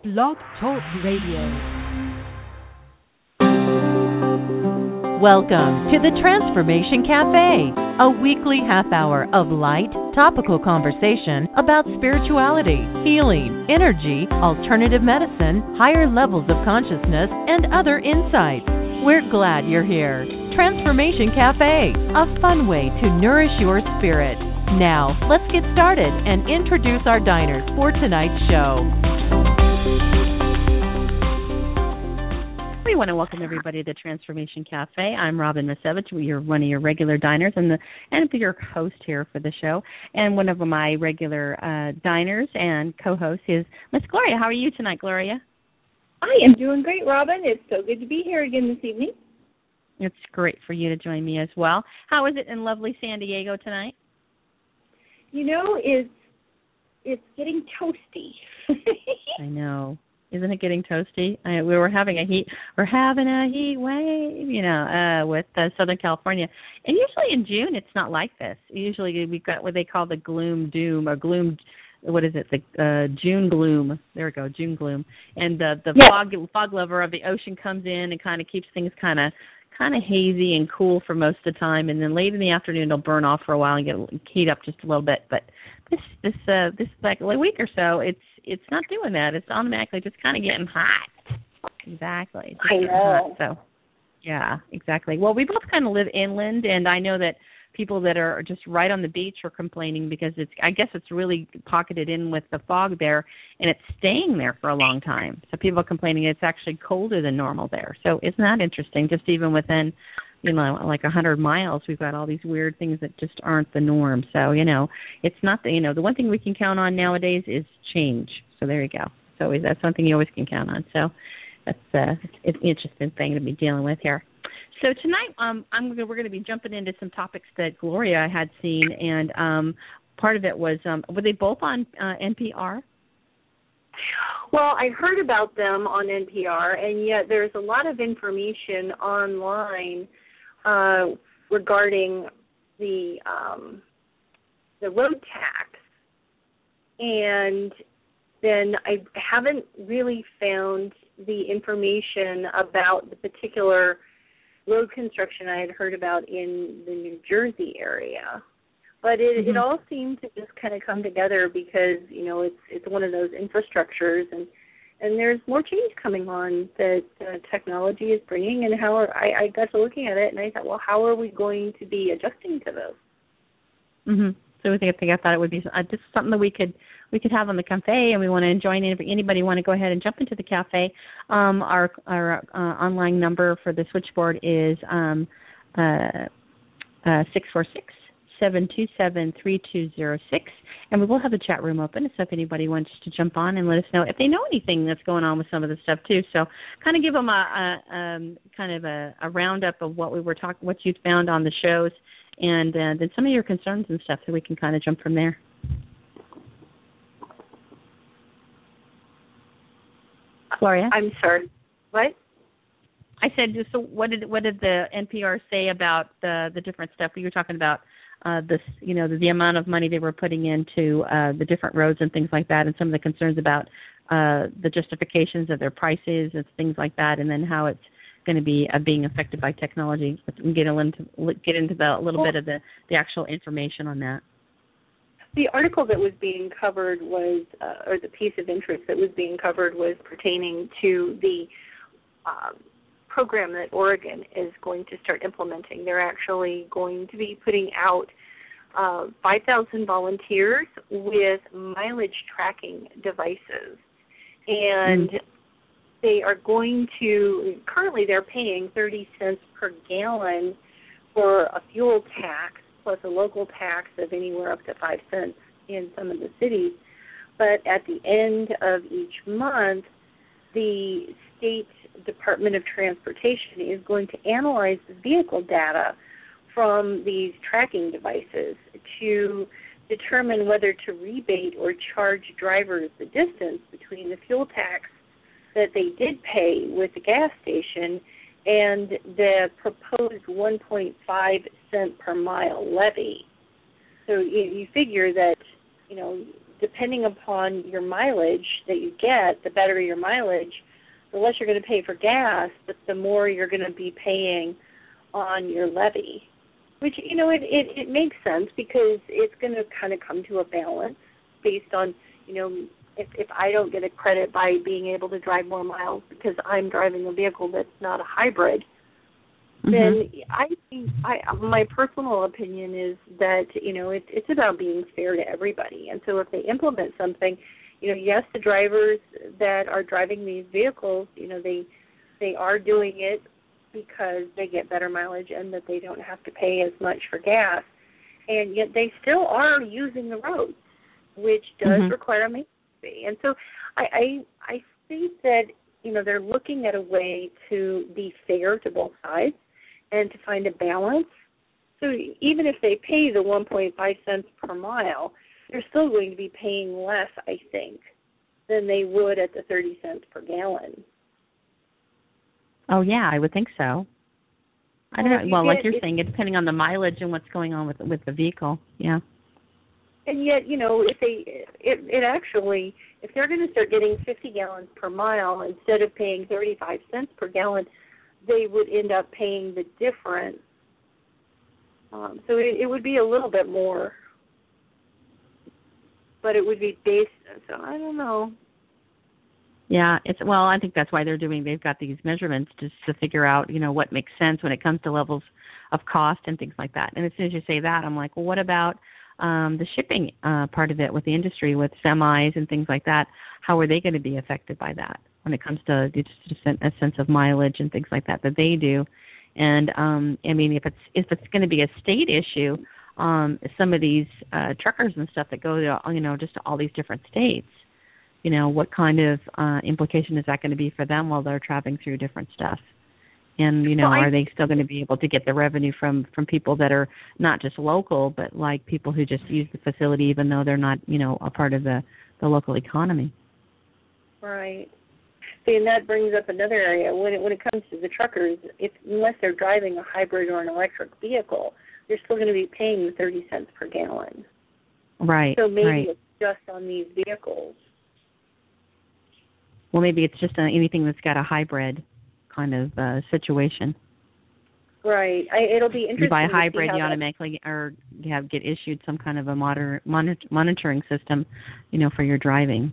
Blog Talk Radio. Welcome to the Transformation Cafe, a weekly half hour of light, topical conversation about spirituality, healing, energy, alternative medicine, higher levels of consciousness, and other insights. We're glad you're here. Transformation Cafe, a fun way to nourish your spirit. Now, let's get started and introduce our diners for tonight's show. We want to welcome everybody to Transformation Cafe. I'm Robin Misevich. You're one of your regular diners and your host here for the show. And one of my regular diners and co-hosts is Miss Gloria. How are you tonight, Gloria? I am doing great, Robin. It's so good to be here again this evening. It's great for you to join me as well. How is it in lovely San Diego tonight? You know, it's getting toasty. I know. Isn't it getting toasty? We're having a heat wave, with Southern California. And usually in June, it's not like this. Usually we've got what they call the gloom doom or gloom. What is it? The June gloom. There we go, June gloom. And the fog lover of the ocean comes in and kind of keeps things kind of hazy and cool for most of the time. And then late in the afternoon, it'll burn off for a while and heat up just a little bit. But this like a week or so, it's not doing that. It's automatically just kind of getting hot. Exactly. I know. Hot, so, yeah, exactly. Well, we both kind of live inland, and I know that people that are just right on the beach are complaining because I guess it's really pocketed in with the fog there, and it's staying there for a long time. So people are complaining it's actually colder than normal there. So isn't that interesting? Just even within, like 100 miles, we've got all these weird things that just aren't the norm. So, it's not the one thing we can count on nowadays is change. So there you go. So that's one thing you always can count on. So that's it's an interesting thing to be dealing with here. So tonight we're going to be jumping into some topics that Gloria had seen, and part of it was, were they both on NPR? Well, I heard about them on NPR, and yet there's a lot of information online regarding the road tax, and then I haven't really found the information about the particular road construction I had heard about in the New Jersey area. But it all seemed to just kind of come together because, it's one of those infrastructures, and there's more change coming on that technology is bringing, and how I got to looking at it, and I thought, well, how are we going to be adjusting to this? Mm-hmm. So I thought it would be just something that we could have on the cafe, and we want to join in. If anybody want to go ahead and jump into the cafe, our online number for the switchboard is 646-727-3206, and we will have the chat room open. So if anybody wants to jump on and let us know if they know anything that's going on with some of the stuff too. So kind of give them a roundup of what what you'd found on the shows, and then some of your concerns and stuff, so we can kind of jump from there. Gloria? I'm sorry. What? I said, so what did the NPR say about the different stuff? You were talking about the amount of money they were putting into the different roads and things like that, and some of the concerns about the justifications of their prices and things like that, and then how it's going to be being affected by technology. Get into a little bit of the actual information on that. The article that was being covered was, or the piece of interest that was being covered was pertaining to the program that Oregon is going to start implementing. They're actually going to be putting out 5,000 volunteers with mileage tracking devices. And they are going to, currently they're paying 30 cents per gallon for a fuel tax, plus a local tax of anywhere up to 5 cents in some of the cities. But at the end of each month, the State Department of Transportation is going to analyze the vehicle data from these tracking devices to determine whether to rebate or charge drivers the distance between the fuel tax that they did pay with the gas station and the proposed 1.5 cent per mile levy. So you figure that, depending upon your mileage that you get, the better your mileage, the less you're going to pay for gas, but the more you're going to be paying on your levy. Which, it makes sense because it's going to kind of come to a balance based on, if I don't get a credit by being able to drive more miles because I'm driving a vehicle that's not a hybrid, then I think my personal opinion is that, it's about being fair to everybody. And so if they implement something, yes, the drivers that are driving these vehicles, they are doing it because they get better mileage and that they don't have to pay as much for gas. And yet they still are using the roads, which does require a maintenance fee. And so I think that, they're looking at a way to be fair to both sides and to find a balance. So even if they pay the 1.5 cents per mile, they're still going to be paying less, I think, than they would at the 30 cents per gallon. Oh, yeah, I would think so. I don't know. Well, like you're saying, it's depending on the mileage and what's going on with the vehicle. Yeah. And yet, if they're going to start getting 50 gallons per mile instead of paying 35 cents per gallon, they would end up paying the difference. So it would be a little bit more, but it would be based. So I don't know. Yeah, I think that's why they've got these measurements just to figure out, what makes sense when it comes to levels of cost and things like that. And as soon as you say that, I'm like, well, what about the shipping part of it with the industry, with semis and things like that? How are they going to be affected by that when it comes to just a sense of mileage and things like that they do? And if it's going to be a state issue, some of these truckers and stuff that go to just to all these different states, what kind of implication is that going to be for them while they're traveling through different stuff? And, are they still going to be able to get the revenue from people that are not just local, but like people who just use the facility even though they're not, a part of the local economy? Right. See, and that brings up another area. When it comes to the truckers, unless they're driving a hybrid or an electric vehicle, they're still going to be paying the 30 cents per gallon. Right. So maybe it's just on these vehicles. Well, maybe it's just anything that's got a hybrid kind of situation. Right. It'll be interesting. You buy a hybrid, you automatically get issued some kind of a monitoring system, for your driving.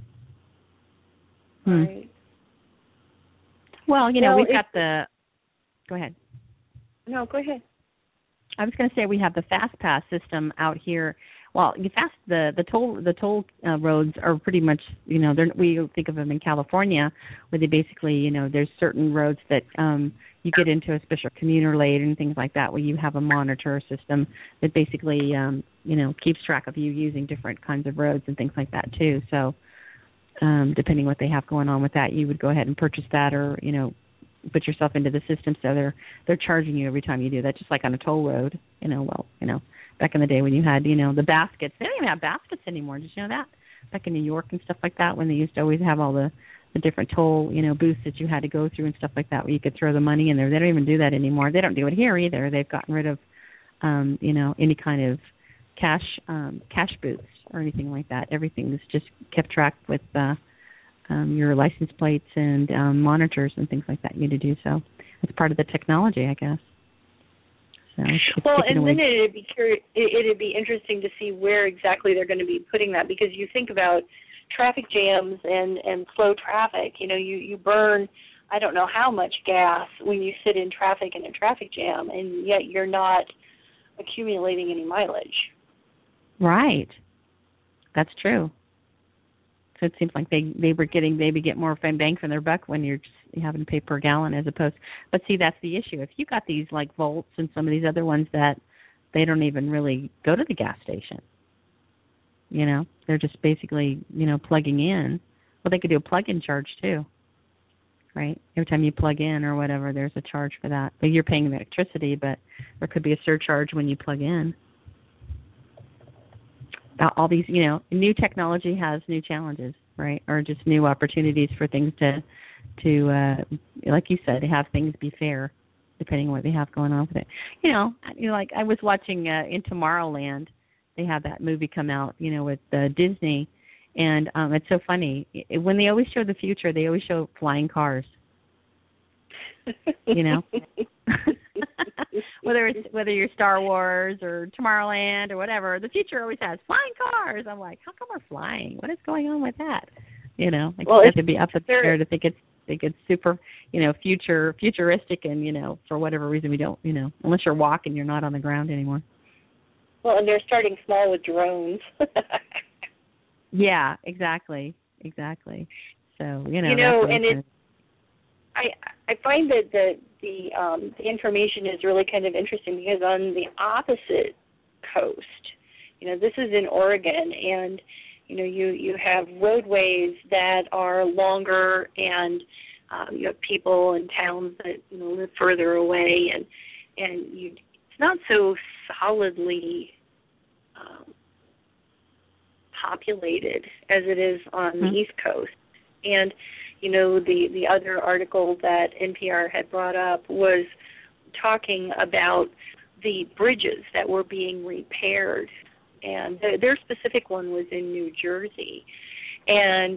Right. Well, we've got the. Go ahead. No, go ahead. I was going to say we have the Fast Pass system out here. Well, the toll roads are pretty much, we think of them in California, where they basically, there's certain roads that you get into a special commuter lane and things like that, where you have a monitor system that basically, keeps track of you using different kinds of roads and things like that too. So, depending what they have going on with that, you would go ahead and purchase that, or put yourself into the system, so they're charging you every time you do that, just like on a toll road. Back in the day when you had, the baskets. They don't even have baskets anymore. Did you know that? Back in New York and stuff like that, when they used to always have all the different toll, booths that you had to go through and stuff like that, where you could throw the money in there. They don't even do that anymore. They don't do it here either. They've gotten rid of, any kind of cash booths or anything like that. Everything is just kept track with your license plates and monitors and things like that. You need to do so. It's part of the technology, I guess. So and then it'd be interesting to see where exactly they're going to be putting that, because you think about traffic jams and slow traffic. You burn, I don't know how much gas when you sit in traffic in a traffic jam, and yet you're not accumulating any mileage. Right. That's true. So it seems like they get more bang for their buck when you're just having to pay per gallon as opposed. But see, that's the issue. If you got these like Volts and some of these other ones that they don't even really go to the gas station, they're just basically plugging in. Well, they could do a plug-in charge too, right? Every time you plug in or whatever, there's a charge for that. But you're paying the electricity, but there could be a surcharge when you plug in. All these, new technology has new challenges, right? Or just new opportunities for things to like you said, have things be fair, depending on what they have going on with it. Like I was watching in Tomorrowland, they had that movie come out, with Disney, and it's so funny. When they always show the future, they always show flying cars. Whether you're Star Wars or Tomorrowland or whatever, the future always has flying cars. I'm like, how come we're flying? What is going on with that? You have to be up there to think it's super, futuristic, and for whatever reason we don't, unless you're walking, you're not on the ground anymore. Well, and they're starting small with drones. Yeah, exactly. So and I find that the information is really kind of interesting, because on the opposite coast, this is in Oregon, and you have roadways that are longer, and you have people in towns that live further away, and it's not so solidly populated as it is on the East Coast. And the other article that NPR had brought up was talking about the bridges that were being repaired, and their specific one was in New Jersey. And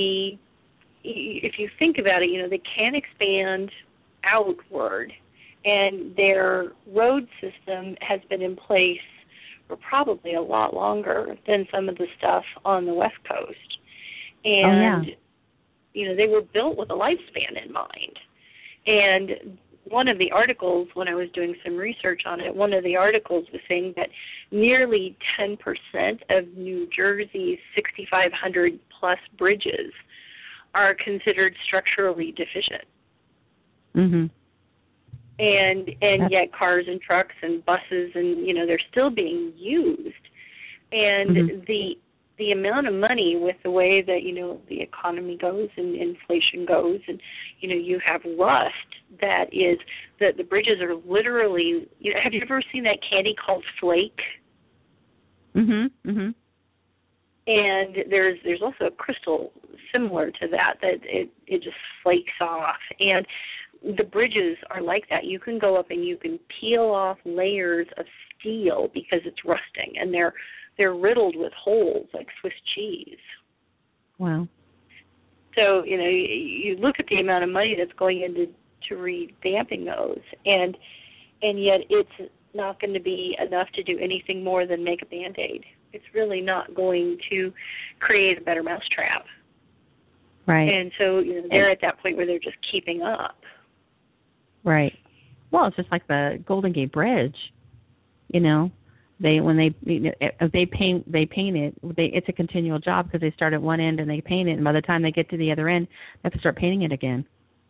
if you think about it, they can expand outward, and their road system has been in place for probably a lot longer than some of the stuff on the West Coast. And they were built with a lifespan in mind. And one of the articles, when I was doing some research on it, one of the articles was saying that nearly 10% of New Jersey's 6,500 plus bridges are considered structurally deficient. Mm-hmm. And yet cars and trucks and buses and, they're still being used. And the amount of money, with the way that, the economy goes and inflation goes, and, you have rust that is, the bridges are literally, have you ever seen that candy called Flake? Mm-hmm. Mm-hmm. And there's also a crystal similar to that it just flakes off. And the bridges are like that. You can go up and you can peel off layers of steel because it's rusting, and they're riddled with holes like Swiss cheese. Wow. So, you look at the amount of money that's going into revamping those, and yet it's not going to be enough to do anything more than make a Band-Aid. It's really not going to create a better mousetrap. Right. And so, they're at that point where they're just keeping up. Right. Well, it's just like the Golden Gate Bridge. They paint it. It's a continual job, because they start at one end and they paint it, and by the time they get to the other end, they have to start painting it again.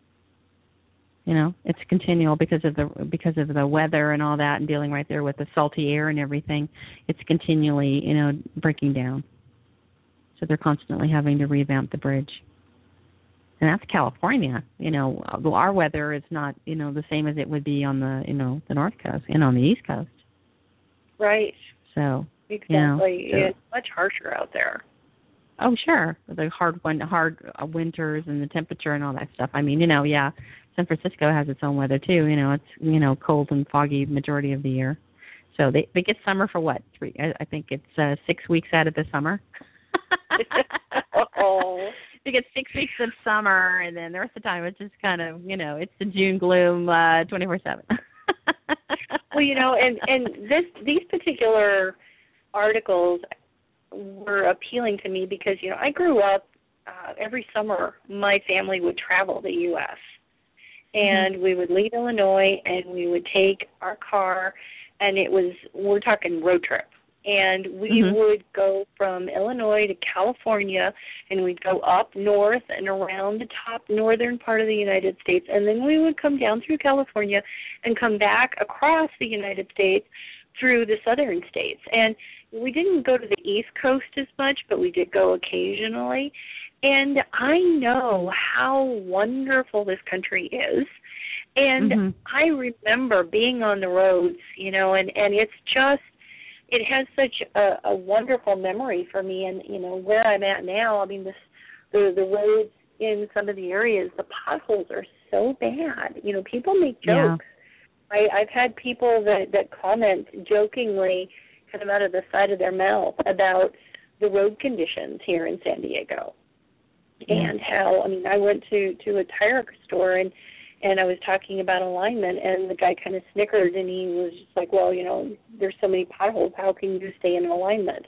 It's continual because of the weather and all that, and dealing right there with the salty air and everything. It's continually breaking down. So they're constantly having to revamp the bridge. And that's California. Our weather is not the same as it would be on the the North Coast and on the East Coast. Right. So exactly, it's much harsher out there. Oh, sure. The hard winters and the temperature and all that stuff. I mean, San Francisco has its own weather too. It's cold and foggy majority of the year. So they get summer for what? I think it's 6 weeks out of the summer. Oh. They get 6 weeks of summer, and then the rest of the time it's just kind of it's the June gloom 24/7. Well, and these particular articles were appealing to me because, I grew up, every summer my family would travel the U.S. And we would leave Illinois and we would take our car, and we're talking road trip. And we would go from Illinois to California, and we'd go up north and around the top northern part of the United States, and then we would come down through California and come back across the United States through the southern states. And we didn't go to the East Coast as much, but we did go occasionally. And I know how wonderful this country is. And I remember being on the roads, and it's just, it has such a wonderful memory for me. And, where I'm at now, I mean, the roads in some of the areas, the potholes are so bad. People make jokes. I've had people that comment jokingly, kind of out of the side of their mouth about the road conditions here in San Diego. And how, I mean, I went to a tire store and I was talking about alignment, and the guy kind of snickered, and he was just like, well, you know, there's so many potholes, how can you stay in alignment?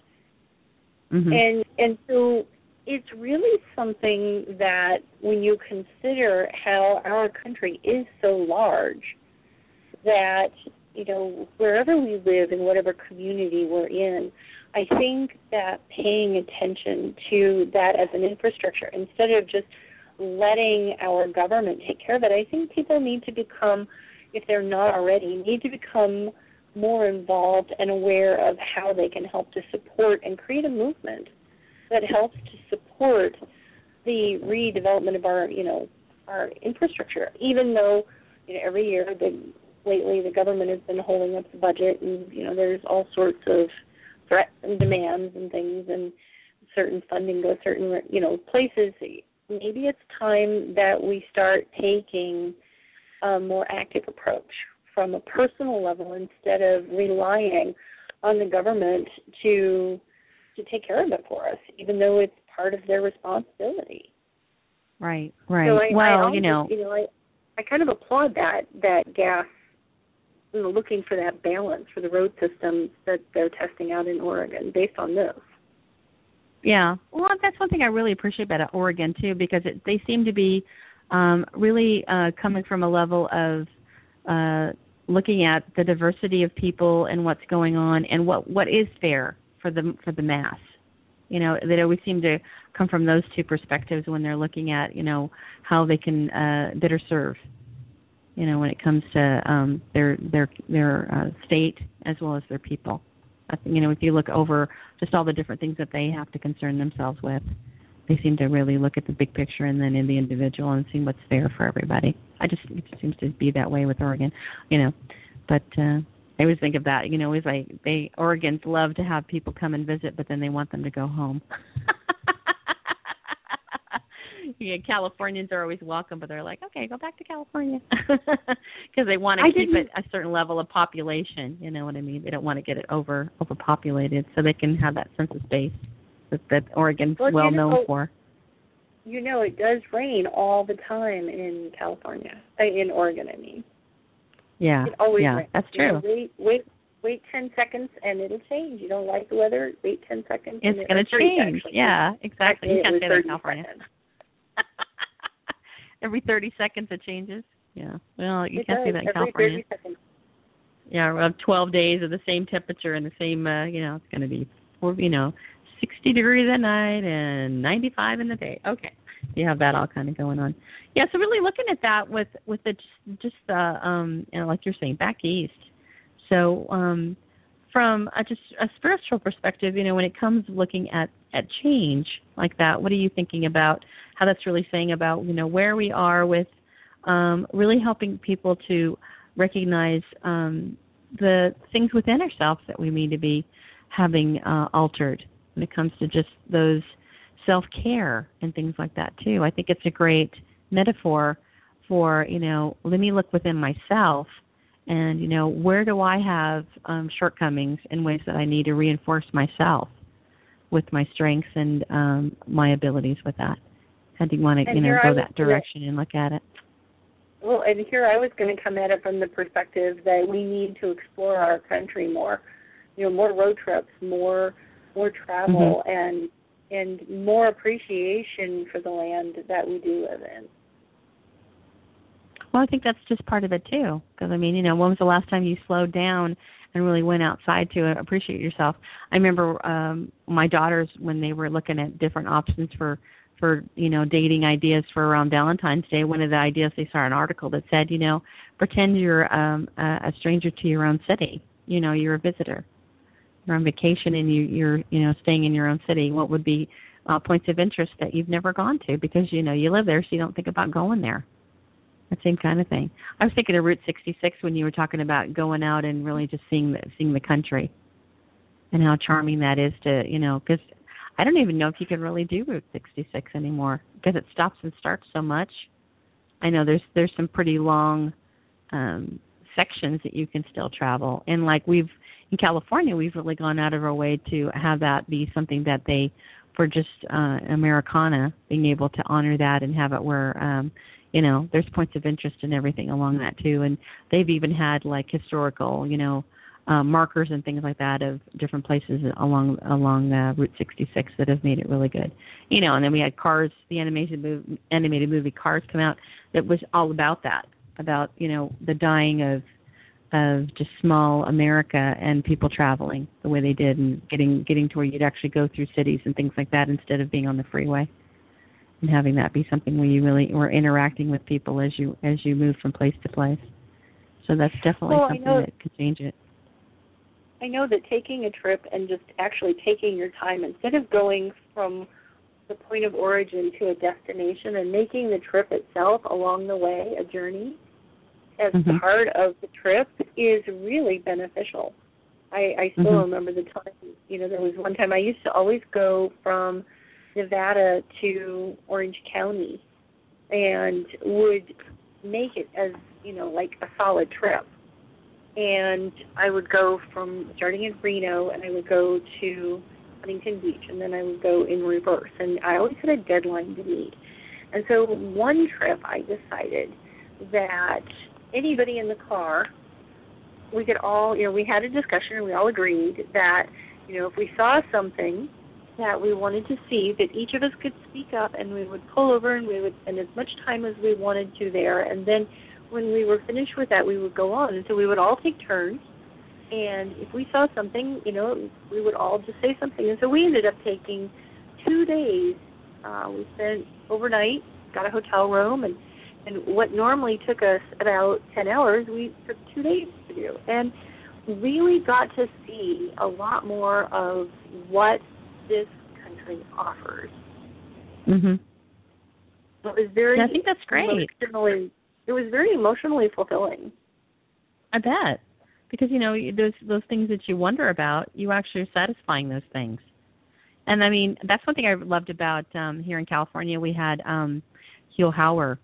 And so it's really something that when you consider how our country is so large, that, you know, wherever we live in whatever community we're in, I think that paying attention to that as an infrastructure, instead of just letting our government take care of it, I think people need to become, if they're not already, need to become more involved and aware of how they can help to support and create a movement that helps to support the redevelopment of our, you know, our infrastructure. Even though, you know, every year, lately the government has been holding up the budget, and, you know, there's all sorts of threats and demands and things, and certain funding goes certain, you know, places. Maybe it's time that we start taking a more active approach from a personal level, instead of relying on the government to take care of it for us, even though it's part of their responsibility. Right. So I kind of applaud that gas, you know, looking for that balance for the road systems that they're testing out in Oregon based on this. Yeah. Well, that's one thing I really appreciate about Oregon, too, because they seem to be really coming from a level of looking at the diversity of people and what's going on and what is fair for the mass. You know, they always seem to come from those two perspectives when they're looking at, you know, how they can better serve, you know, when it comes to their state as well as their people. I think, you know, if you look over just all the different things that they have to concern themselves with, they seem to really look at the big picture and then in the individual and see what's fair for everybody. It just seems to be that way with Oregon, you know. But I always think of that, you know, it's like Oregons love to have people come and visit, but then they want them to go home. Yeah, Californians are always welcome, but they're like, okay, go back to California, because they want to keep it a certain level of population. You know what I mean? They don't want to get it overpopulated, so they can have that sense of space that Oregon's well known for. You know, it does rain all the time in California, in Oregon, I mean. Yeah, it always rains. That's true. You know, wait 10 seconds and it'll change. You don't like the weather, wait 10 seconds. It's going to change. Actually. Yeah, exactly. You can't say that in California. Every 30 seconds it changes. Yeah. Well, you can't say that in California. Every 30 seconds. Yeah, we'll have 12 days of the same temperature and the same, you know, it's going to be, 60 degrees at night and 95 in the day. Okay. You have that all kind of going on. Yeah, so really looking at that with the just you know, like you're saying, back east. So from just a spiritual perspective, you know, when it comes to looking at change like that, what are you thinking about how that's really saying about, you know, where we are with really helping people to recognize the things within ourselves that we need to be having altered when it comes to just those self-care and things like that too. I think it's a great metaphor for, you know, let me look within myself and, you know, where do I have shortcomings in ways that I need to reinforce myself with my strengths and my abilities with that. How do you want to, you know, go that direction and look at it? Well, and here I was going to come at it from the perspective that we need to explore our country more. You know, more road trips, more travel, and more appreciation for the land that we do live in. Well, I think that's just part of it too. Because I mean, you know, when was the last time you slowed down and really went outside to appreciate yourself? I remember my daughters when they were looking at different options for you know, dating ideas for around Valentine's Day. One of the ideas, they saw an article that said, you know, pretend you're a stranger to your own city. You know, you're a visitor. You're on vacation and you're you know, staying in your own city. What would be points of interest that you've never gone to because, you know, you live there, so you don't think about going there. That same kind of thing. I was thinking of Route 66 when you were talking about going out and really just seeing the country and how charming that is to, you know, because I don't even know if you can really do Route 66 anymore because it stops and starts so much. I know there's some pretty long sections that you can still travel. And like we've, in California, we've really gone out of our way to have that be something that they, for just Americana, being able to honor that and have it where, there's points of interest and everything along that too. And they've even had like historical, markers and things like that of different places along Route 66 that have made it really good. And then we had Cars, the animated movie Cars come out that was all about that, about, the dying of just small America and people traveling the way they did and getting to where you'd actually go through cities and things like that instead of being on the freeway, and having that be something where you really were interacting with people as you move from place to place. So that's definitely something that could change it. I know that taking a trip and just actually taking your time, instead of going from the point of origin to a destination, and making the trip itself along the way a journey as part of the trip, is really beneficial. I still remember the time, there was one time I used to always go from Nevada to Orange County and would make it as, like a solid trip. And I would go from starting in Reno, and I would go to Huntington Beach, and then I would go in reverse. And I always had a deadline to meet. And so one trip I decided that anybody in the car, we could all, we had a discussion, and we all agreed that, if we saw something that we wanted to see, that each of us could speak up, and we would pull over, and we would spend as much time as we wanted to there. And then when we were finished with that, we would go on. And so we would all take turns. And if we saw something, we would all just say something. And so we ended up taking 2 days. We spent overnight, got a hotel room, and what normally took us about 10 hours, we took 2 days to do. And really got to see a lot more of what this country offers. Mhm. It was very, I think that's great. It was very emotionally fulfilling. I bet. Because, those things that you wonder about, you actually are satisfying those things. And, I mean, that's one thing I loved about here in California. We had Hugh Howard,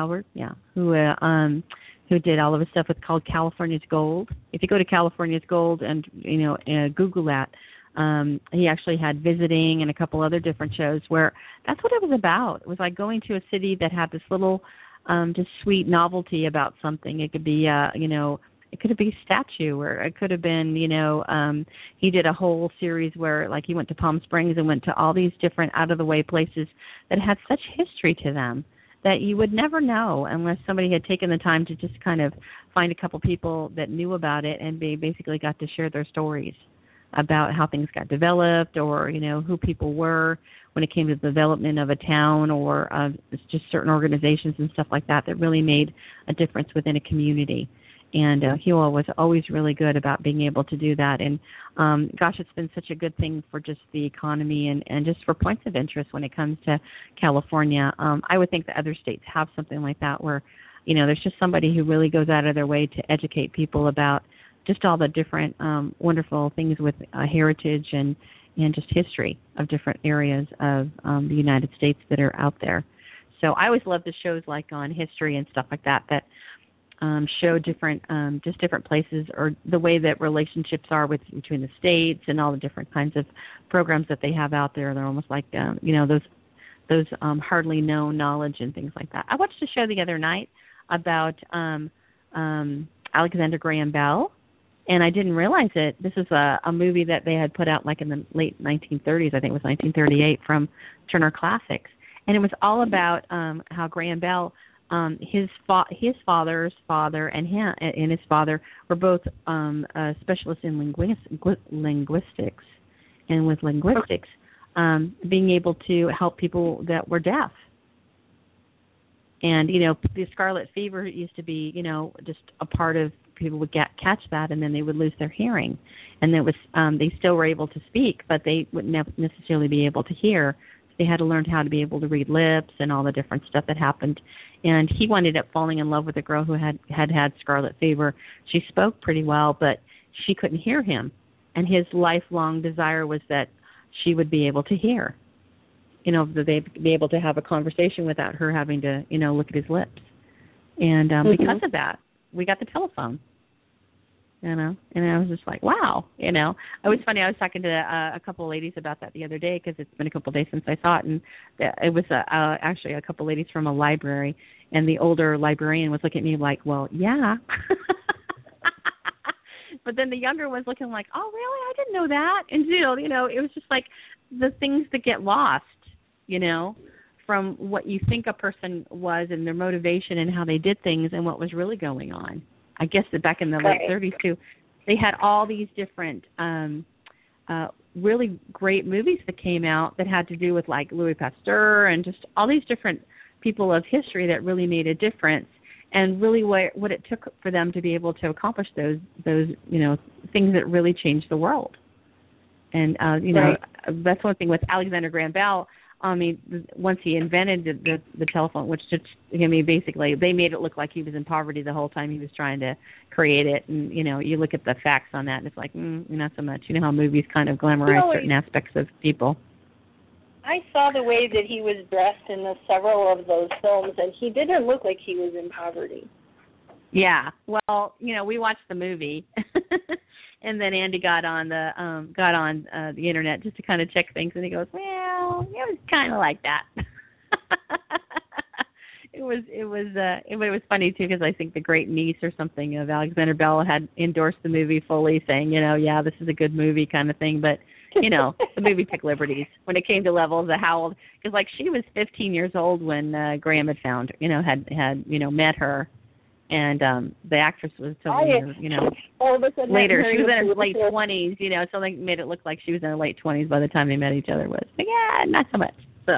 who did all of his stuff. It's called California's Gold. If you go to California's Gold and, Google that, he actually had Visiting and a couple other different shows where that's what it was about. It was like going to a city that had this little just sweet novelty about something. It could be, it could be a statue, or it could have been, he did a whole series where, like, he went to Palm Springs and went to all these different out-of-the-way places that had such history to them that you would never know unless somebody had taken the time to just kind of find a couple people that knew about it, and they basically got to share their stories about how things got developed, or, who people were when it came to the development of a town, or just certain organizations and stuff like that really made a difference within a community. And Hugh was always really good about being able to do that. And, it's been such a good thing for just the economy and just for points of interest when it comes to California. I would think that other states have something like that where, there's just somebody who really goes out of their way to educate people about just all the different wonderful things with heritage and just history of different areas of the United States that are out there. So I always love the shows like on history and stuff like that show different places, or the way that relationships are between the states, and all the different kinds of programs that they have out there. They're almost like those hardly known knowledge and things like that. I watched a show the other night about Alexander Graham Bell, and I didn't realize it. This is a movie that they had put out like in the late 1930s. I think it was 1938, from Turner Classics, and it was all about how Graham Bell, his father's father and his father were both specialists in linguistics, and with linguistics, being able to help people that were deaf. And the scarlet fever used to be just a part of, people would catch that, and then they would lose their hearing, and it was they still were able to speak, but they wouldn't necessarily be able to hear. They had to learn how to be able to read lips and all the different stuff that happened. And he ended up falling in love with a girl who had scarlet fever. She spoke pretty well, but she couldn't hear him. And his lifelong desire was that she would be able to hear, that they'd be able to have a conversation without her having to, look at his lips. And because of that, we got the telephone. And I was just like, wow, It was funny. I was talking to a couple of ladies about that the other day because it's been a couple of days since I saw it, and it was actually a couple of ladies from a library, and the older librarian was looking at me like, well, yeah. But then the younger was looking like, oh, really? I didn't know that. And, it was just like the things that get lost, from what you think a person was and their motivation and how they did things and what was really going on. I guess that back in the late 30s, too, they had all these different really great movies that came out that had to do with, like, Louis Pasteur and just all these different people of history that really made a difference, and really what it took for them to be able to accomplish those things that really changed the world. And, that's one thing with Alexander Graham Bell. I mean, once he invented the telephone, which just, basically they made it look like he was in poverty the whole time he was trying to create it. And, you look at the facts on that and it's like, not so much. You know how movies kind of glamorize certain aspects of people. I saw the way that he was dressed in several of those films, and he didn't look like he was in poverty. Yeah. Well, we watched the movie. And then Andy got on the internet just to kind of check things, and he goes, "Well, it was kind of like that." It was funny too, because I think the great niece or something of Alexander Bell had endorsed the movie fully, saying, yeah, this is a good movie kind of thing. But the movie took liberties when it came to levels of how old, because like she was 15 years old when Graham had found, had met her. And the actress was later. She was in her late 20s, so they made it look like she was in her late 20s by the time they met each other. But yeah, not so much. So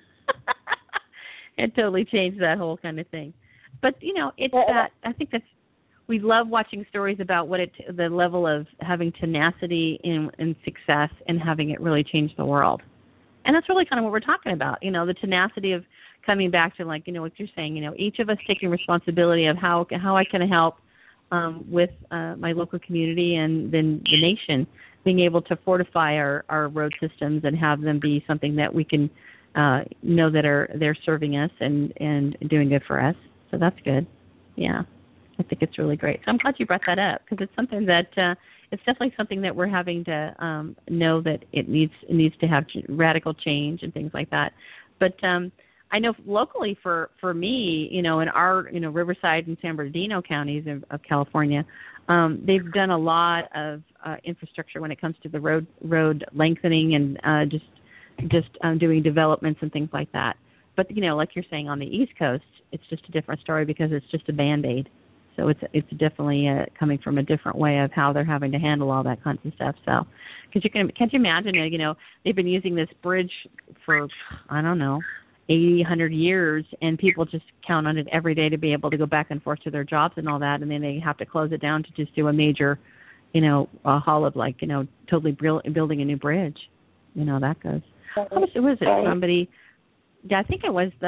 it totally changed that whole kind of thing. But it's that I think that's, we love watching stories about the level of having tenacity and success and having it really change the world. And that's really kind of what we're talking about. The tenacity of coming back to, like, what you're saying, each of us taking responsibility of how I can help with my local community and then the nation, being able to fortify our road systems and have them be something that we can know that they're serving us and doing good for us. So that's good. Yeah, I think it's really great. So I'm glad you brought that up, because it's something that it's definitely something that we're having to know that it needs to have radical change and things like that. But I know locally for me, in our, Riverside and San Bernardino counties of California, they've done a lot of infrastructure when it comes to the road lengthening and just doing developments and things like that. But, like you're saying, on the East Coast, it's just a different story because it's just a Band-Aid. So it's definitely coming from a different way of how they're having to handle all that kinds of stuff. So, because can't you imagine, they've been using this bridge for, I don't know, 80, 100 years, and people just count on it every day to be able to go back and forth to their jobs and all that, and then they have to close it down to just do a major, a haul of, like, totally building a new bridge. That goes. How much was it? Somebody, I think it was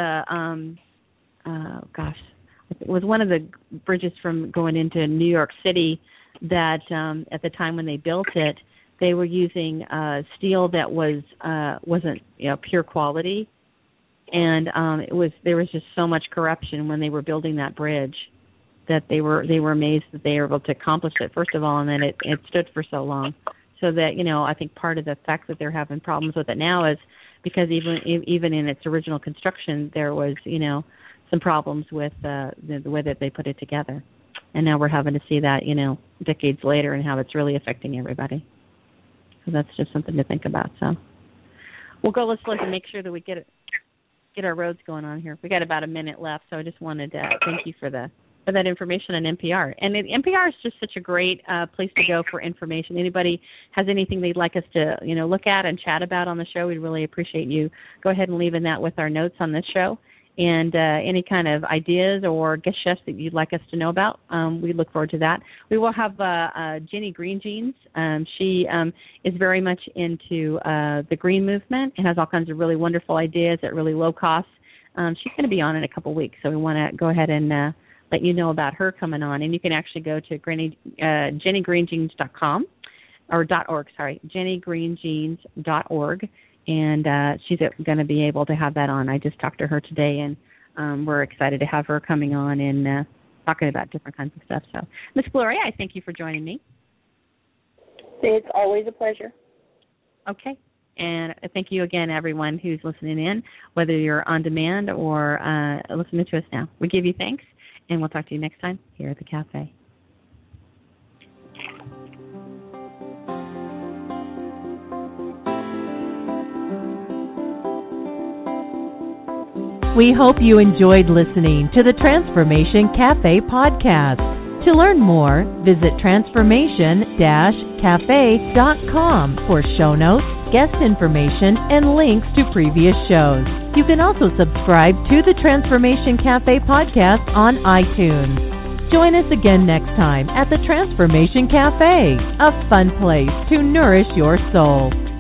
it was one of the bridges from going into New York City that at the time when they built it, they were using steel that wasn't pure quality. And there was just so much corruption when they were building that bridge that they were amazed that they were able to accomplish it, first of all, and then it stood for so long. So that, I think part of the fact that they're having problems with it now is because even in its original construction, there was, some problems with the way that they put it together. And now we're having to see that, decades later, and how it's really affecting everybody. So that's just something to think about. So we'll go, let's look and make sure that we get our roads going on here. We got about a minute left, so I just wanted to thank you for that information on NPR. And NPR is just such a great place to go for information. Anybody has anything they'd like us to, look at and chat about on the show, we'd really appreciate you go ahead and leaving that with our notes on this show. And any kind of ideas or guest chefs that you'd like us to know about, we look forward to that. We will have Jenny Green Jeans. She is very much into the green movement and has all kinds of really wonderful ideas at really low cost. She's going to be on in a couple weeks, so we want to go ahead and let you know about her coming on. And you can actually go to JennyGreenJeans.com or .org, JennyGreenJeans.org. And she's going to be able to have that on. I just talked to her today, and we're excited to have her coming on talking about different kinds of stuff. So, Ms. Gloria, I thank you for joining me. It's always a pleasure. Okay. And thank you again, everyone who's listening in, whether you're on demand or listening to us now. We give you thanks, and we'll talk to you next time here at the Cafe. We hope you enjoyed listening to the Transformation Cafe podcast. To learn more, visit transformation-cafe.com for show notes, guest information, and links to previous shows. You can also subscribe to the Transformation Cafe podcast on iTunes. Join us again next time at the Transformation Cafe, a fun place to nourish your soul.